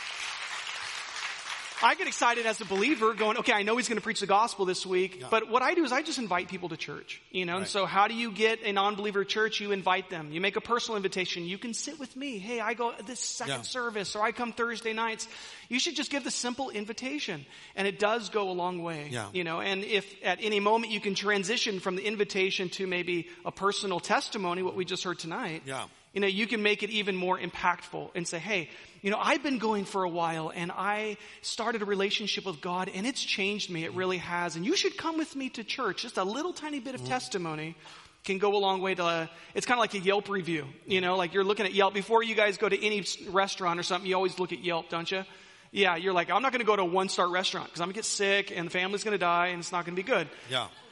I get excited as a believer going, okay, I know he's going to preach the gospel this week, but what I do is I just invite people to church, and so how do you get a non-believer to church? You invite them. You make a personal invitation. You can sit with me. Hey, I go this second service, or I come Thursday nights. You should just give the simple invitation, and it does go a long way, and if at any moment you can transition from the invitation to maybe a personal testimony, what we just heard tonight, you can make it even more impactful and say, hey, I've been going for a while and I started a relationship with God and it's changed me. It really has. And you should come with me to church. Just a little tiny bit of testimony can go a long way to, it's kind of like a Yelp review. Like you're looking at Yelp. Before you guys go to any restaurant or something, you always look at Yelp, don't you? Yeah, you're like, I'm not going to go to a 1-star restaurant because I'm going to get sick and the family's going to die and it's not going to be good. Yeah.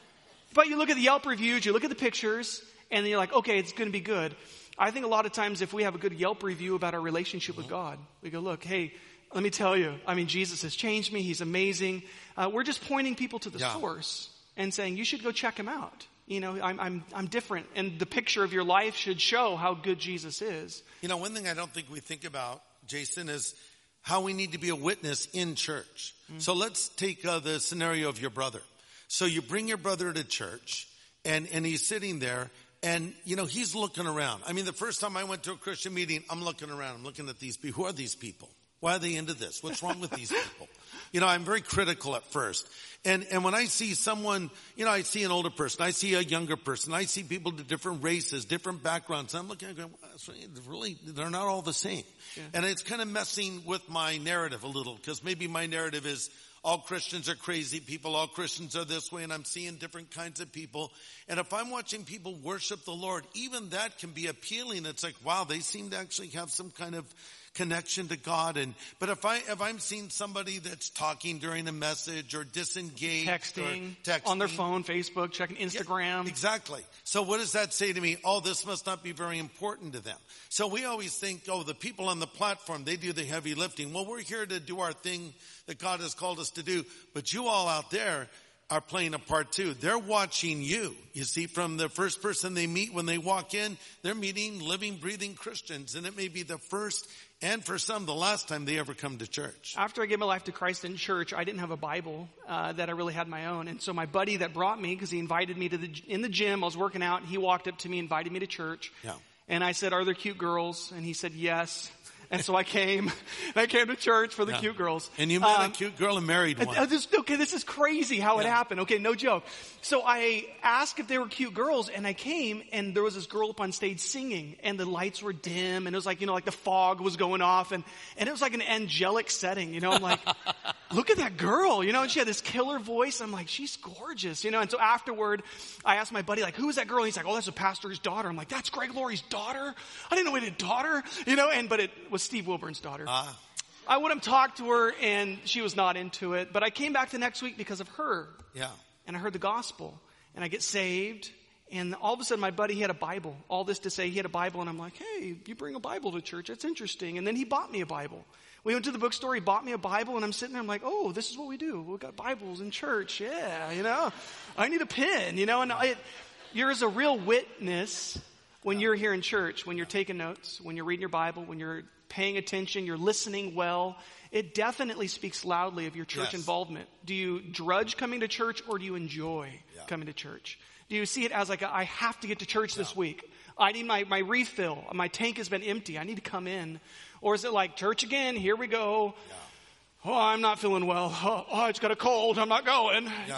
But you look at the Yelp reviews, you look at the pictures, and then you're like, okay, it's going to be good. I think a lot of times if we have a good Yelp review about our relationship with God, we go, look, hey, let me tell you, I mean, Jesus has changed me. He's amazing. We're just pointing people to the source and saying, you should go check him out. You know, I'm different. And the picture of your life should show how good Jesus is. You know, one thing I don't think we think about, Jason, is how we need to be a witness in church. So let's take the scenario of your brother. So you bring your brother to church and he's sitting there and, you know, he's looking around. I mean, the first time I went to a Christian meeting, I'm looking around. I'm looking at these people. Who are these people? Why are they into this? What's wrong with these people? You know, I'm very critical at first. And when I see someone, you know, I see an older person, I see a younger person, I see people to different races, different backgrounds. I'm looking at going, really, they're not all the same. Yeah. And it's kind of messing with my narrative a little, because maybe my narrative is all Christians are crazy people, all Christians are this way, and I'm seeing different kinds of people. And if I'm watching people worship the Lord, even that can be appealing. It's like, wow, they seem to actually have some kind of connection to God. But if I'm seeing somebody that's talking during a message or disengaged, texting on their phone, Facebook, checking Instagram. Yeah, exactly. So what does that say to me? Oh, this must not be very important to them. So we always think, oh, the people on the platform, they do the heavy lifting. Well, we're here to do our thing that God has called us to do. But you all out there are playing a part too. They're watching you. You see, from the first person they meet when they walk in, they're meeting living, breathing Christians. And it may be the first and for some, the last time they ever come to church. After I gave my life to Christ in church, I didn't have a Bible that I really had my own. And so my buddy that brought me, because he invited me in the gym, I was working out, he walked up to me, invited me to church. Yeah. And I said, are there cute girls? And he said, yes. And so I came to church for the cute girls. And you met a cute girl and married one. This is crazy how it happened. Okay, no joke. So I asked if they were cute girls, and I came, and there was this girl up on stage singing, and the lights were dim, and it was like, you know, like the fog was going off, and it was like an angelic setting, you know. I'm like, look at that girl, you know, and she had this killer voice. I'm like, she's gorgeous, you know. And so afterward, I asked my buddy, like, who is that girl? And he's like, oh, that's a pastor's daughter. I'm like, that's Greg Laurie's daughter? I didn't know he had a daughter, you know, but it was Steve Wilburn's daughter. I would have talked to her, and she was not into it. But I came back the next week because of her. Yeah. And I heard the gospel, and I get saved. And all of a sudden, my buddy, he had a Bible. All this to say, he had a Bible, and I'm like, hey, you bring a Bible to church. That's interesting. And then he bought me a Bible. We went to the bookstore. He bought me a Bible, and I'm sitting there. I'm like, oh, this is what we do. We've got Bibles in church. Yeah, you know. I need a pen, you know. And you're as a real witness when you're here in church, when you're taking notes, when you're reading your Bible, when you're paying attention, you're listening well. It definitely speaks loudly of your church involvement. Do you drudge coming to church, or do you enjoy coming to church? Do you see it as like, I have to get to church this week. I need my refill. My tank has been empty. I need to come in. Or is it like, church again, here we go. Yeah. Oh, I'm not feeling well. Oh, I just got a cold. I'm not going. Yeah.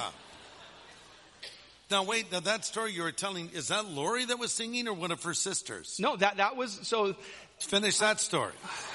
Now wait, that story you were telling, is that Lori that was singing or one of her sisters? No, that was, so. Finish that story.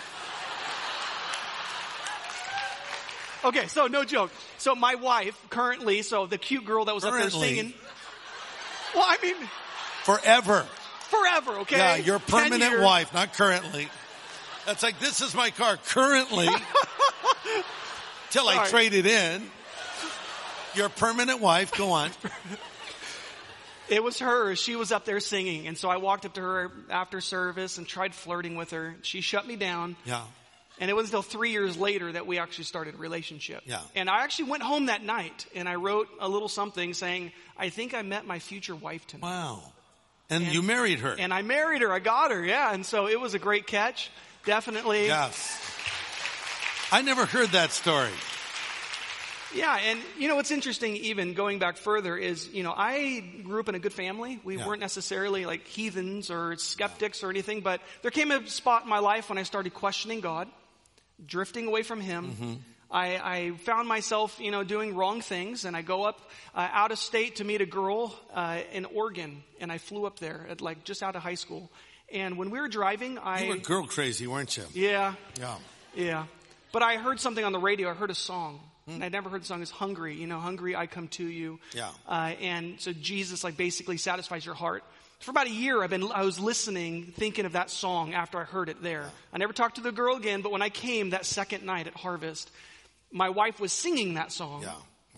Okay, so no joke. So my wife currently, so the cute girl that was up there singing. Well, I mean. Forever, okay? Yeah, your permanent wife, not currently. That's like, this is my car currently. Till I trade it in. Your permanent wife, go on. It was her. She was up there singing. And so I walked up to her after service and tried flirting with her. She shut me down. Yeah. And it wasn't until 3 years later that we actually started a relationship. Yeah. And I actually went home that night and I wrote a little something saying, I think I met my future wife tonight. Wow. And you married her. And I married her. I got her. Yeah. And so it was a great catch. Definitely. Yes. I never heard that story. Yeah, and you know what's interesting, even going back further, is, you know, I grew up in a good family. We weren't necessarily like heathens or skeptics or anything, but there came a spot in my life when I started questioning God, drifting away from Him. Mm-hmm. I found myself, you know, doing wrong things, and I go up out of state to meet a girl in Oregon, and I flew up there at like just out of high school. And when we were driving, You were girl crazy, weren't you? Yeah. Yeah. But I heard something on the radio. I heard a song. And I'd never heard the song. It's Hungry. You know, hungry, I come to you. Yeah. And so Jesus, like, basically satisfies your heart. For about a year, I was listening, thinking of that song after I heard it there. I never talked to the girl again, but when I came that second night at Harvest, my wife was singing that song. Yeah. Wow.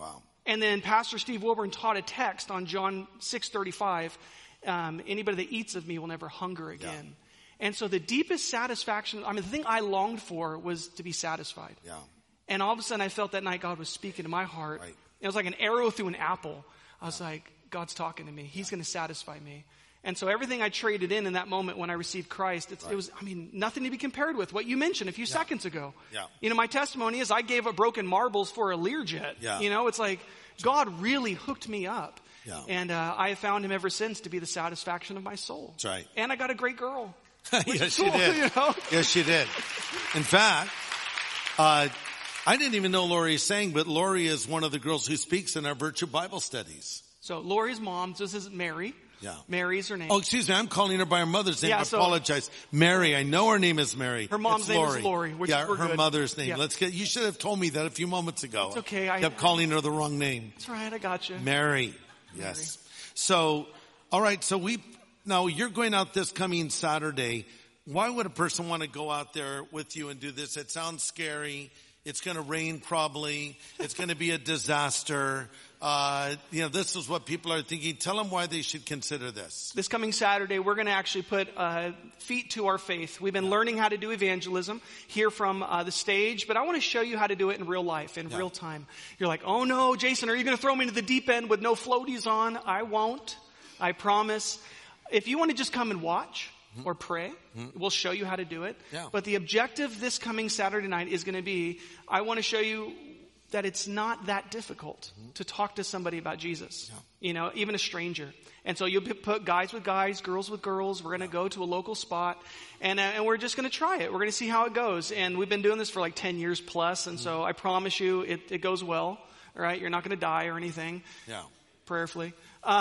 And then Pastor Steve Wilburn taught a text on John 6:35. Anybody that eats of me will never hunger again. Yeah. And so the deepest satisfaction, the thing I longed for was to be satisfied. Yeah. And all of a sudden I felt that night God was speaking to my heart. Right. It was like an arrow through an apple. I was like, God's talking to me. He's going to satisfy me. And so everything I traded in that moment when I received Christ, it was, nothing to be compared with what you mentioned a few seconds ago. Yeah. My testimony is I gave up broken marbles for a Learjet. Yeah. It's like God really hooked me up. Yeah. And I have found him ever since to be the satisfaction of my soul. That's right. And I got a great girl. Yes, cool, you did. Yes, you did. In fact, I didn't even know Lori sang, but Lori is one of the girls who speaks in our Virtue Bible studies. So Lori's mom, this is Mary. Yeah. Mary's her name. Oh, excuse me. I'm calling her by her mother's name. I apologize. Mary. I know her name is Mary. Her mom's name is Lori. Her mother's name. Yeah. You should have told me that a few moments ago. It's okay. I kept calling her the wrong name. That's right. I got you. Mary. Yes. Mary. So, all right. So now you're going out this coming Saturday. Why would a person want to go out there with you and do this? It sounds scary. It's going to rain probably. It's going to be a disaster. This is what people are thinking. Tell them why they should consider this. This coming Saturday, we're going to actually put feet to our faith. We've been learning how to do evangelism here from the stage, but I want to show you how to do it in real life, in real time. You're like, oh no, Jason, are you going to throw me into the deep end with no floaties on? I won't. I promise. If you want to just come and watch or pray, we'll show you how to do it. Yeah. But the objective this coming Saturday night is going to be, I want to show you that it's not that difficult to talk to somebody about Jesus, even a stranger. And so you'll put guys with guys, girls with girls. We're going to go to a local spot and we're just going to try it. We're going to see how it goes. And we've been doing this for like 10 years plus. And so I promise you it goes well. All right. You're not going to die or anything. Yeah. Prayerfully.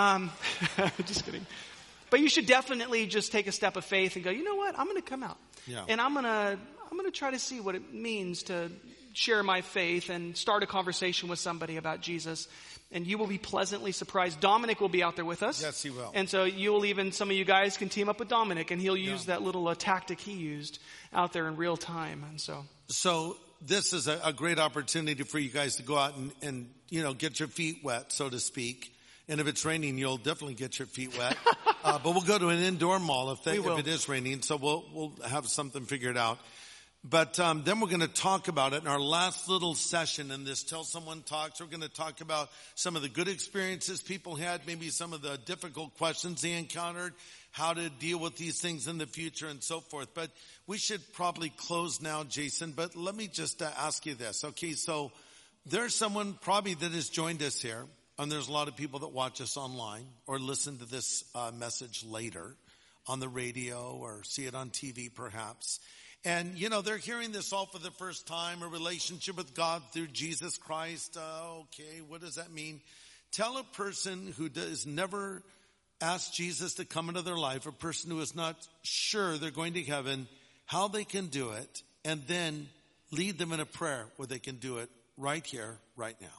Just kidding. But you should definitely just take a step of faith and go, you know what? I'm going to come out. Yeah. And I'm going to try to see what it means to share my faith and start a conversation with somebody about Jesus. And you will be pleasantly surprised. Dominic will be out there with us. Yes, he will. And so some of you guys can team up with Dominic and he'll use that little tactic he used out there in real time. And so this is a great opportunity for you guys to go out and get your feet wet, so to speak. And if it's raining, you'll definitely get your feet wet. But we'll go to an indoor mall if it is raining. So we'll have something figured out. But then we're going to talk about it in our last little session in this Till Someone Talks. We're going to talk about some of the good experiences people had, maybe some of the difficult questions they encountered, how to deal with these things in the future and so forth. But we should probably close now, Jason. But let me just ask you this. Okay, so there's someone probably that has joined us here. And there's a lot of people that watch us online or listen to this message later on the radio or see it on TV perhaps. And, they're hearing this all for the first time, a relationship with God through Jesus Christ. Okay, what does that mean? Tell a person who has never asked Jesus to come into their life, a person who is not sure they're going to heaven, how they can do it, and then lead them in a prayer where they can do it right here, right now.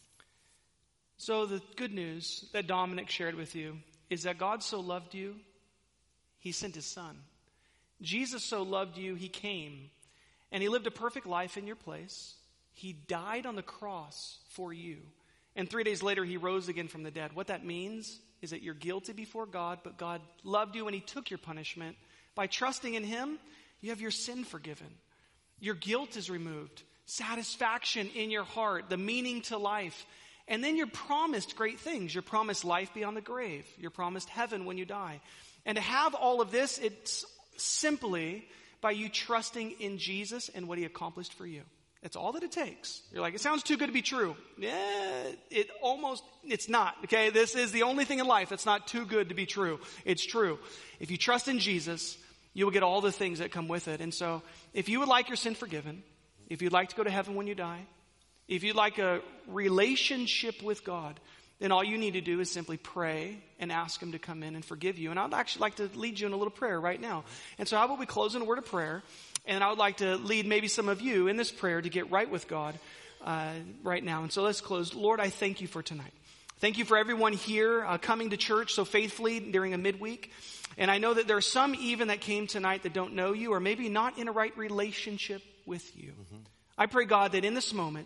So the good news that Dominic shared with you is that God so loved you, he sent his son. Jesus so loved you, he came, and he lived a perfect life in your place. He died on the cross for you. And 3 days later, he rose again from the dead. What that means is that you're guilty before God, but God loved you and he took your punishment. By trusting in him, you have your sin forgiven. Your guilt is removed. Satisfaction in your heart, the meaning to life. And then you're promised great things. You're promised life beyond the grave. You're promised heaven when you die. And to have all of this, it's simply by you trusting in Jesus and what he accomplished for you. That's all that it takes. You're like, it sounds too good to be true. Yeah, it's not. Okay, this is the only thing in life that's not too good to be true. It's true. If you trust in Jesus, you will get all the things that come with it. And so if you would like your sin forgiven, if you'd like to go to heaven when you die, if you'd like a relationship with God, then all you need to do is simply pray and ask him to come in and forgive you. And I'd actually like to lead you in a little prayer right now. And so how about we close in a word of prayer? And I would like to lead maybe some of you in this prayer to get right with God right now. And so let's close. Lord, I thank you for tonight. Thank you for everyone here coming to church so faithfully during a midweek. And I know that there are some even that came tonight that don't know you or maybe not in a right relationship with you. I pray, God, that in this moment,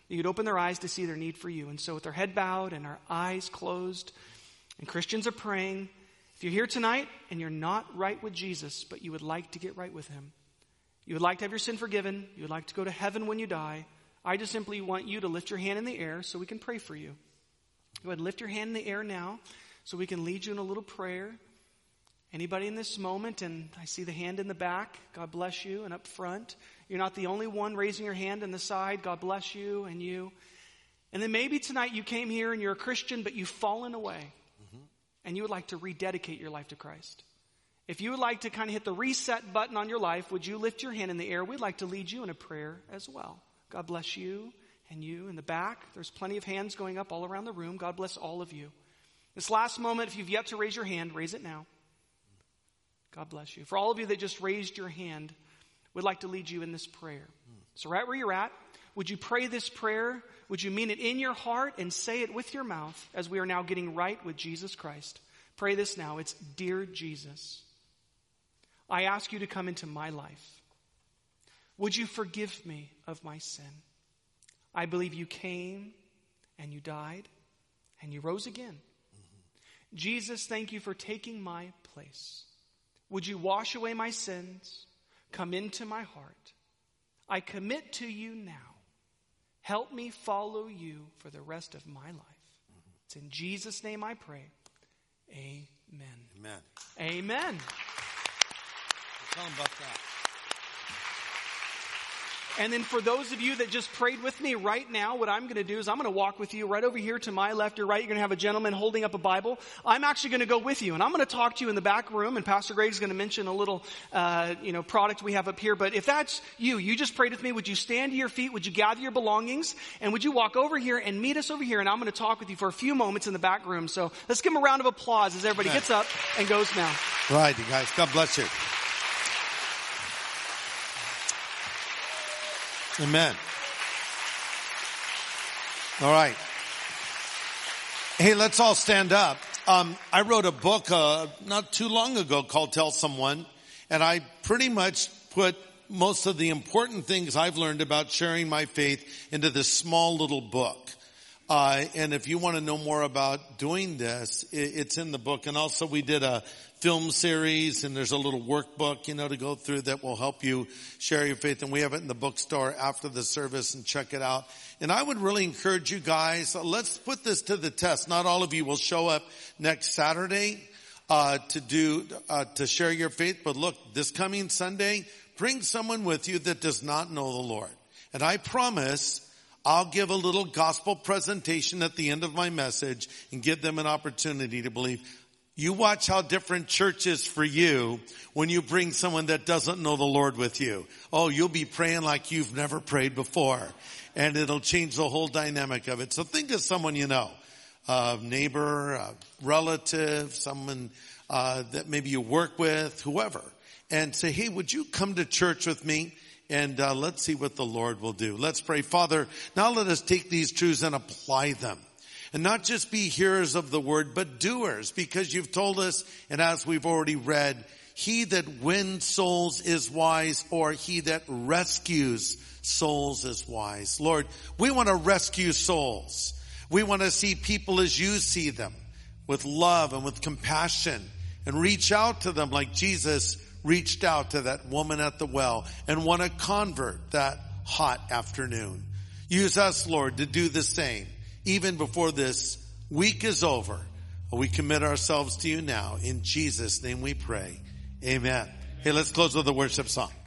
You'd open their eyes to see their need for you. And so with their head bowed and our eyes closed, and Christians are praying, if you're here tonight and you're not right with Jesus, but you would like to get right with him, you would like to have your sin forgiven, you would like to go to heaven when you die, I just simply want you to lift your hand in the air so we can pray for you. Go ahead and lift your hand in the air now so we can lead you in a little prayer. Anybody in this moment, and I see the hand in the back, God bless you, and up front. You're not the only one raising your hand in the side, God bless you and you. And then maybe tonight you came here and you're a Christian, but you've fallen away. And you would like to rededicate your life to Christ. If you would like to kind of hit the reset button on your life, would you lift your hand in the air? We'd like to lead you in a prayer as well. God bless you and you in the back. There's plenty of hands going up all around the room. God bless all of you. This last moment, if you've yet to raise your hand, raise it now. God bless you. For all of you that just raised your hand, we'd like to lead you in this prayer. So right where you're at, would you pray this prayer? Would you mean it in your heart and say it with your mouth as we are now getting right with Jesus Christ? Pray this now. It's, Dear Jesus, I ask you to come into my life. Would you forgive me of my sin? I believe you came and you died and you rose again. Jesus, thank you for taking my place. Would you wash away my sins? Come into my heart. I commit to you now. Help me follow you for the rest of my life. It's in Jesus' name I pray. Amen. Amen. Amen. Tell them about that. And then for those of you that just prayed with me right now, what I'm going to do is I'm going to walk with you right over here to my left or right. You're going to have a gentleman holding up a Bible. I'm actually going to go with you, and I'm going to talk to you in the back room, and Pastor Greg's going to mention a little, product we have up here. But if that's you just prayed with me, would you stand to your feet? Would you gather your belongings? And would you walk over here and meet us over here? And I'm going to talk with you for a few moments in the back room. So let's give them a round of applause as everybody gets up and goes now. Right, you guys. God bless you. Amen. All right. Hey, let's all stand up. I wrote a book not too long ago called Tell Someone, and I pretty much put most of the important things I've learned about sharing my faith into this small little book. And if you want to know more about doing this, it's in the book. And also we did a film series, and there's a little workbook, to go through that will help you share your faith. And we have it in the bookstore after the service, and check it out. And I would really encourage you guys, let's put this to the test. Not all of you will show up next Saturday, to share your faith. But look, this coming Sunday, bring someone with you that does not know the Lord. And I promise I'll give a little gospel presentation at the end of my message and give them an opportunity to believe. You watch how different church is for you when you bring someone that doesn't know the Lord with you. Oh, you'll be praying like you've never prayed before. And it'll change the whole dynamic of it. So think of someone you know. A neighbor, a relative, someone that maybe you work with, whoever. And say, hey, would you come to church with me? And let's see what the Lord will do. Let's pray. Father, now let us take these truths and apply them. And not just be hearers of the word, but doers. Because you've told us, and as we've already read, he that wins souls is wise, or he that rescues souls is wise. Lord, we want to rescue souls. We want to see people as you see them, with love and with compassion, and reach out to them like Jesus reached out to that woman at the well and won a convert that hot afternoon. Use us, Lord, to do the same. Even before this week is over, we commit ourselves to you now. In Jesus' name we pray. Amen. Hey, let's close with a worship song.